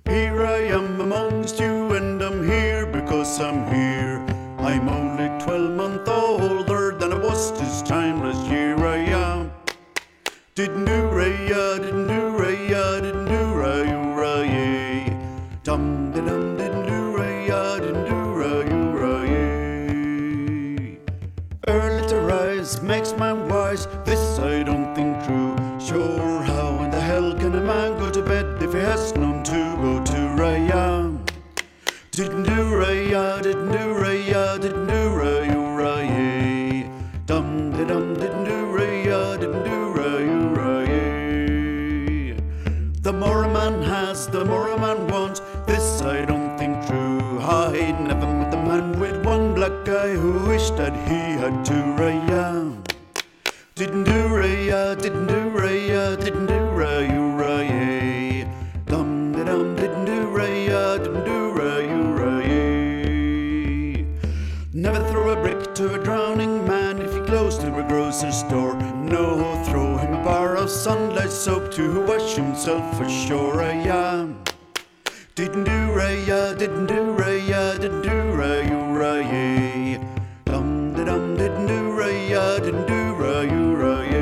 Here I am amongst you, and I'm here because I'm here. I'm only 12 months older than I was this time last year. I am. Didn't do raya, didn't do raya, didn't do rayu raye. Dum de dum, didn't do raya, didn't do rayu raye. Early to rise makes man wise. This I don't think true. Sure, how in the hell can a man go to bed if he has none to go to raya? Didn't do raya, didn't do raya, didn't do rayu raye. Dum de dum, didn't do raya, didn't do rayu raye. The more a man has, the more a man wants. This I don't think true. I never met a man with one black eye who wished that he had two raya. Didn't do raya, didn't do raya, didn't do rayu raye. Dum de dum, didn't do raya, didn't do rayu raye. Never throw a brick to a drowning man if he goes to a grocery store. No, throw him a bar of sunlight soap to wash himself ashore. I am. Didn't do raya, didn't do raya, didn't do rayu raye. Dum de dum, didn't do raya, didn't do rayu raye.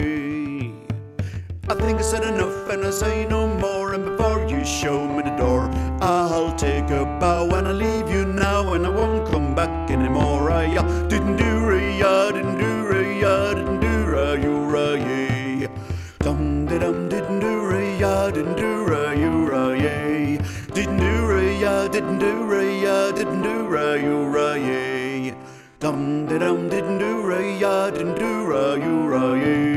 I think I said enough and I say no more. And before you show me the door, I'll take a bow and I'll leave you now, and I won't come back anymore. I didn't do raya, didn't do raya, didn't do rayu raye. Dum de dum, didn't do raya, didn't do rayu raye. Didn't do raya, didn't do raya, didn't do rayu raye. Dum de dum, didn't do raya, didn't do rayu raye.